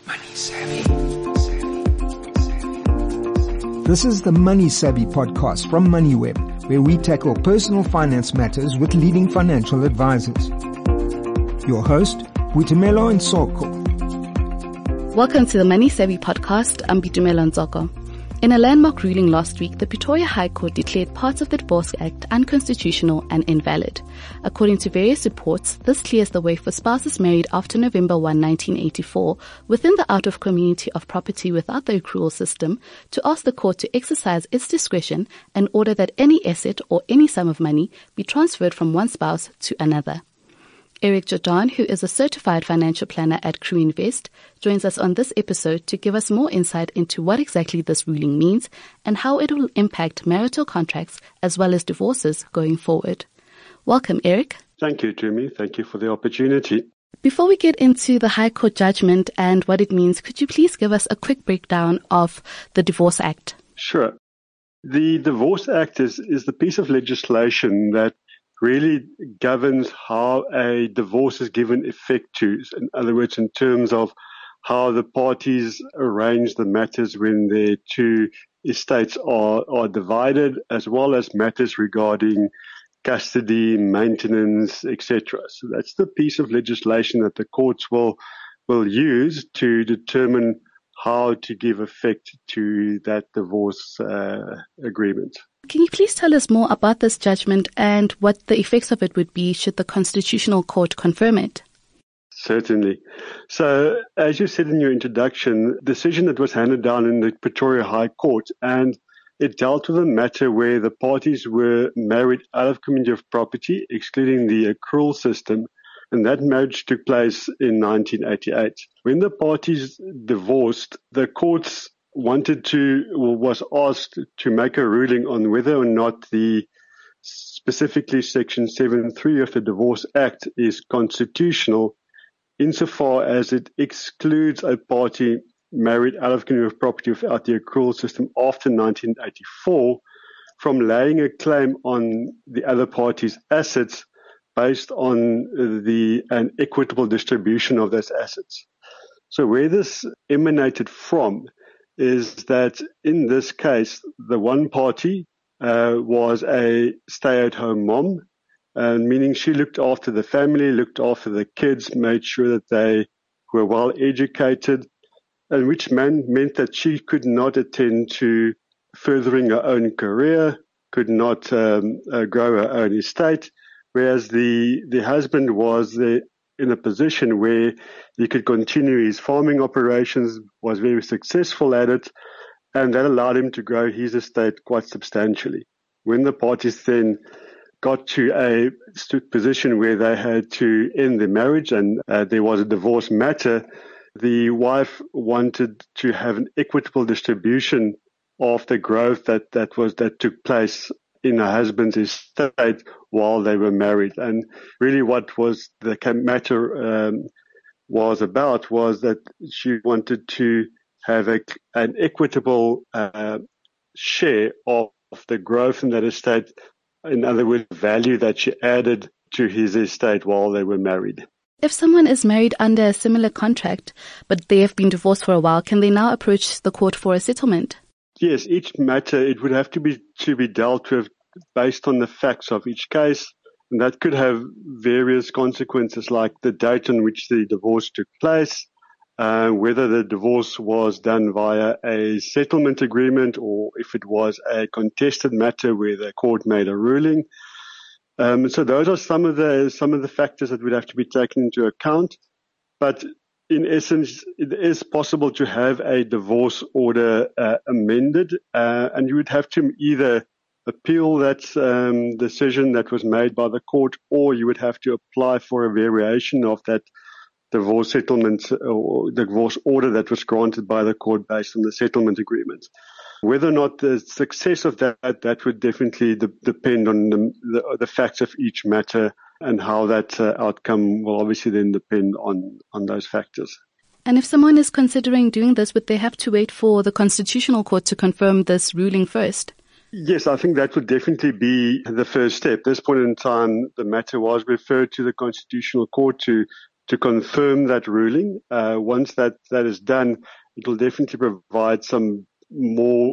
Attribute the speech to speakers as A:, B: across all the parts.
A: Money Savvy.
B: This is the Money Savvy podcast from MoneyWeb, where we tackle personal finance matters with leading financial advisors. Your host, Boitumelo Ntsoko.
C: Welcome to the Money Savvy podcast. I'm Boitumelo Ntsoko. In a landmark ruling last week, the Pretoria High Court declared parts of the Divorce Act unconstitutional and invalid. According to various reports, this clears the way for spouses married after November 1, 1984, within the out-of-community of property without the accrual system, to ask the court to exercise its discretion and order that any asset or any sum of money be transferred from one spouse to another. Eric Jordan, who is a certified financial planner at Crew Invest, joins us on this episode to give us more insight into what exactly this ruling means and how it will impact marital contracts as well as divorces going forward. Welcome, Eric.
D: Thank you, Jimmy. Thank you for the opportunity.
C: Before we get into the High Court judgment and what it means, could you please give us a quick breakdown of the Divorce Act?
D: Sure. The Divorce Act is the piece of legislation that really governs how a divorce is given effect to. In other words, in terms of how the parties arrange the matters when their two estates are divided, as well as matters regarding custody, maintenance, etc. So that's the piece of legislation that the courts will use to determine how to give effect to that divorce agreement.
C: Can you please tell us more about this judgment and what the effects of it would be should the Constitutional Court confirm it?
D: Certainly. So, as you said in your introduction, the decision that was handed down in the Pretoria High Court, and it dealt with a matter where the parties were married out of community of property, excluding the accrual system, and that marriage took place in 1988. When the parties divorced, the courts was asked to make a ruling on whether or not specifically Section 7.3 of the Divorce Act is constitutional insofar as it excludes a party married out of community of property without the accrual system after 1984 from laying a claim on the other party's assets based on an equitable distribution of those assets. So where this emanated from is that in this case, the one party was a stay-at-home mom, meaning she looked after the family, looked after the kids, made sure that they were well educated, and which meant that she could not attend to furthering her own career, could not grow her own estate, whereas the husband was in a position where he could continue his farming operations, was very successful at it, and that allowed him to grow his estate quite substantially. When the parties then got to a position where they had to end the marriage and there was a divorce matter, the wife wanted to have an equitable distribution of the growth that took place in her husband's estate while they were married. And really what was the matter was about was that she wanted to have an equitable share of the growth in that estate, in other words, value that she added to his estate while they were married.
C: If someone is married under a similar contract, but they have been divorced for a while, can they now approach the court for a settlement?
D: Yes, each matter, it would have to be dealt with based on the facts of each case, and that could have various consequences like the date on which the divorce took place, whether the divorce was done via a settlement agreement or if it was a contested matter where the court made a ruling. So those are some of the factors that would have to be taken into account. But in essence, it is possible to have a divorce order amended, and you would have to either appeal that decision that was made by the court, or you would have to apply for a variation of that divorce settlement or divorce order that was granted by the court based on the settlement agreement. Whether or not the success of that would definitely depend on the facts of each matter, and how that outcome will obviously then depend on those factors.
C: And if someone is considering doing this, would they have to wait for the Constitutional Court to confirm this ruling first?
D: Yes, I think that would definitely be the first step. At this point in time, the matter was referred to the Constitutional Court to to confirm that ruling. Once that is done, it will definitely provide some more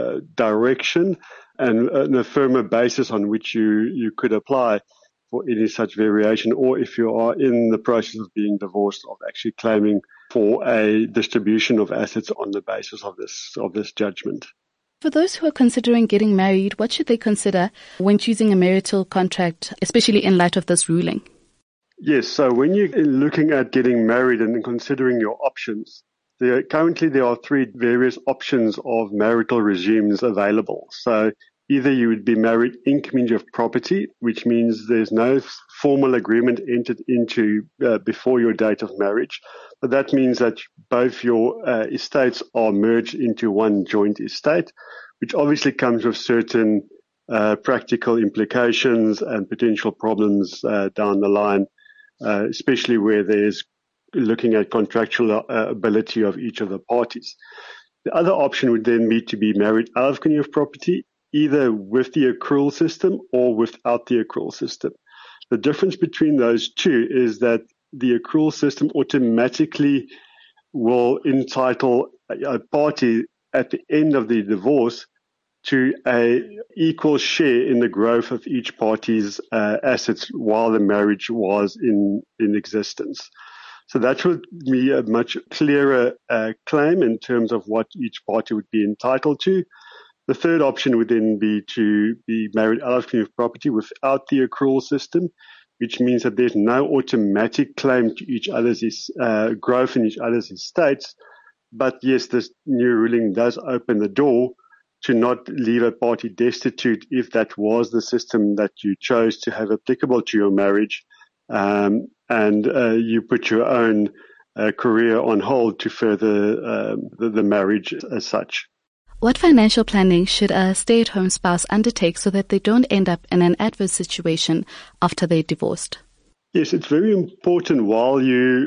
D: direction and a firmer basis on which you could apply for any such variation, or if you are in the process of being divorced, of actually claiming for a distribution of assets on the basis of this judgment.
C: For those who are considering getting married, what should they consider when choosing a marital contract, especially in light of this ruling?
D: Yes, so when you're looking at getting married and considering your options, currently there are three various options of marital regimes available. So either you would be married in community of property, which means there's no formal agreement entered into before your date of marriage. But that means that both your estates are merged into one joint estate, which obviously comes with certain practical implications and potential problems down the line, especially where there's looking at contractual ability of each of the parties. The other option would then be to be married out of community of property, either with the accrual system or without the accrual system. The difference between those two is that the accrual system automatically will entitle a party at the end of the divorce to an equal share in the growth of each party's assets while the marriage was in existence. So that would be a much clearer claim in terms of what each party would be entitled to. The third option would then be to be married out of community of property without the accrual system, which means that there's no automatic claim to each other's growth in each other's estates. But yes, this new ruling does open the door to not leave a party destitute if that was the system that you chose to have applicable to your marriage, and you put your own career on hold to further the marriage as such.
C: What financial planning should a stay-at-home spouse undertake so that they don't end up in an adverse situation after they're divorced?
D: Yes, it's very important while you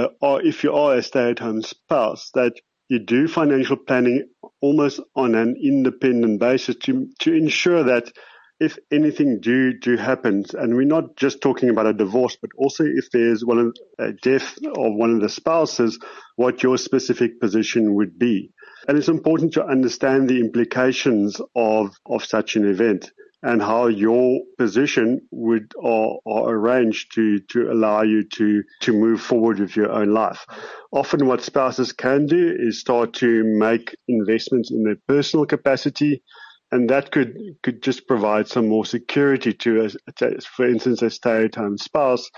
D: if you are a stay-at-home spouse, that you do financial planning almost on an independent basis to ensure that if anything do happen, and we're not just talking about a divorce, but also if there's a death of one of the spouses, what your specific position would be. And it's important to understand the implications of such an event and how your position are arranged to allow you to move forward with your own life. Often what spouses can do is start to make investments in their personal capacity, and that could just provide some more security to, for instance, a stay-at-home spouse,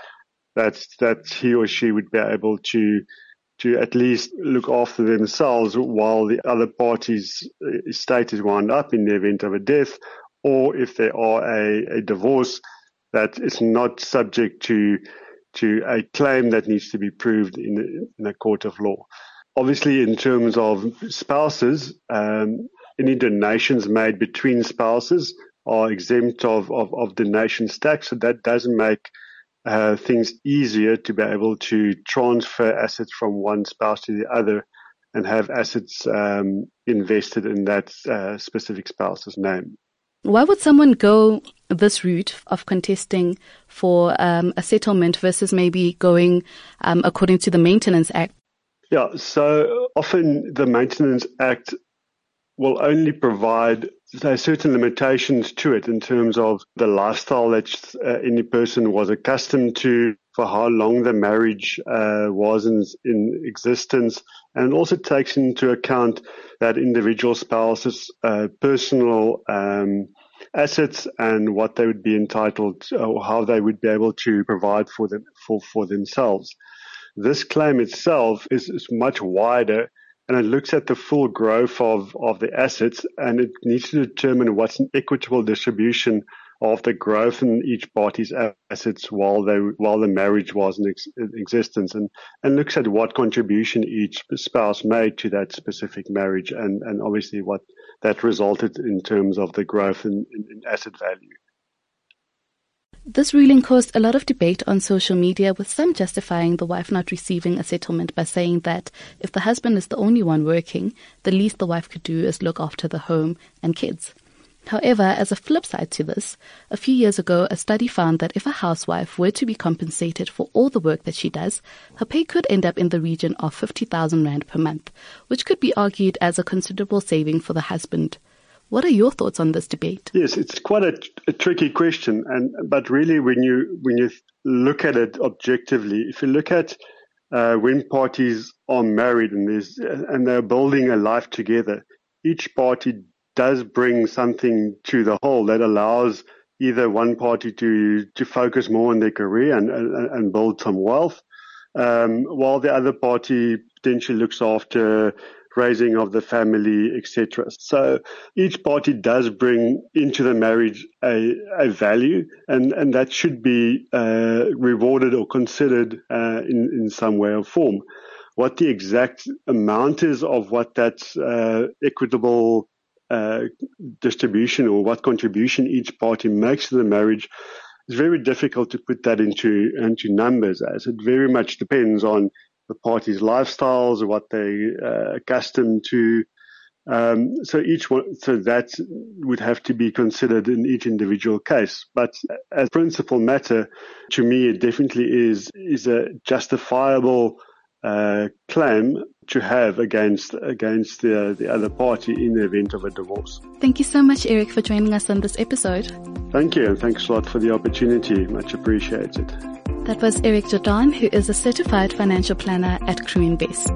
D: that he or she would be able to at least look after themselves while the other party's estate is wound up in the event of a death, or if there are a divorce, that is not subject to a claim that needs to be proved in a court of law. Obviously, in terms of spouses, any donations made between spouses are exempt of donations tax, so that doesn't make things easier to be able to transfer assets from one spouse to the other and have assets invested in that specific spouse's name.
C: Why would someone go this route of contesting for a settlement versus maybe going according to the Maintenance Act?
D: Yeah, so often the Maintenance Act will only provide certain limitations to it in terms of the lifestyle that any person was accustomed to, for how long the marriage was in existence, and also takes into account that individual spouse's personal assets and what they would be entitled or how they would be able to provide for themselves. This claim itself is much wider, and it looks at the full growth of the assets, and it needs to determine what's an equitable distribution of the growth in each party's assets while the marriage was in existence, and looks at what contribution each spouse made to that specific marriage, and obviously what that resulted in terms of the growth in asset value.
C: This ruling caused a lot of debate on social media, with some justifying the wife not receiving a settlement by saying that if the husband is the only one working, the least the wife could do is look after the home and kids. However, as a flip side to this, a few years ago, a study found that if a housewife were to be compensated for all the work that she does, her pay could end up in the region of 50,000 Rand per month, which could be argued as a considerable saving for the husband. What are your thoughts on this debate?
D: Yes, it's quite a tricky question, but really when you look at it objectively, if you look at when parties are married and they're building a life together, each party does bring something to the whole that allows either one party to focus more on their career and build some wealth, while the other party potentially looks after raising of the family, etc. So each party does bring into the marriage a value, and that should be rewarded or considered in some way or form. What the exact amount is of what that equitable distribution or what contribution each party makes to the marriage is very difficult to put that into numbers, as it very much depends on the parties' lifestyles or what they're accustomed to. So that would have to be considered in each individual case. But as a principal matter, to me, it definitely is a justifiable claim to have against the other party in the event of a divorce.
C: Thank you so much, Eric, for joining us on this episode.
D: Thank you, and thanks a lot for the opportunity. Much appreciated.
C: That was Eric Jordan, who is a certified financial planner at Crew Invest.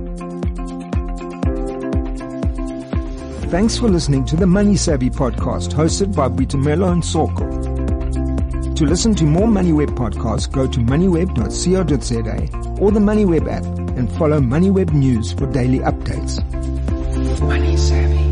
B: Thanks for listening to the Money Savvy podcast hosted by Boitumelo and Soko. To listen to more MoneyWeb podcasts, go to moneyweb.co.za or the MoneyWeb app and follow MoneyWeb News for daily updates. Money Savvy.